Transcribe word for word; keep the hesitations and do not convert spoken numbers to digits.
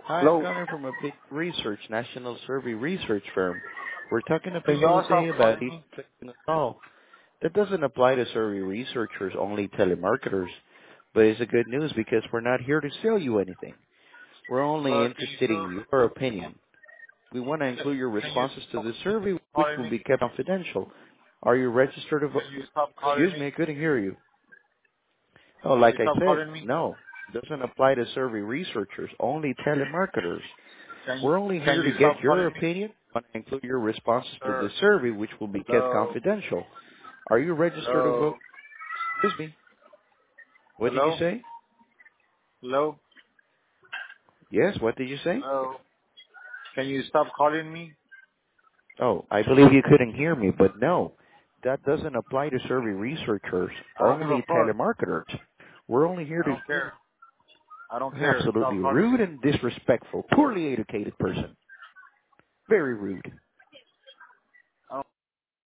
Hi, I'm Hello. calling from a big research, national survey research firm. We're talking Can about y'all today stop about calling the me? call. That doesn't apply to survey researchers, only telemarketers. But it's a good news because we're not here to sell you anything. We're only Uh, can you interested still, in your opinion. We want to include your can you responses to stop the survey, which calling will me? be kept confidential. Are you registered? Of, Can you stop calling excuse me? me, I couldn't hear you. Oh, Can like you I stop said, calling me? no. Doesn't apply to survey researchers, only telemarketers. Can you, We're only can here to you stop get your calling me? opinion and include your responses to the Sir, survey, which will be kept hello, confidential. Are you registered to hello, vote? Excuse me. What did you hello, say? hello, Yes, what did you say? hello. Can you stop calling me? Oh, I believe you couldn't hear me, but no. That doesn't apply to survey researchers, I don't give a only fuck. telemarketers. We're only here I to don't care. I don't care. absolutely Stop calling rude me. and disrespectful, poorly educated person. Very rude.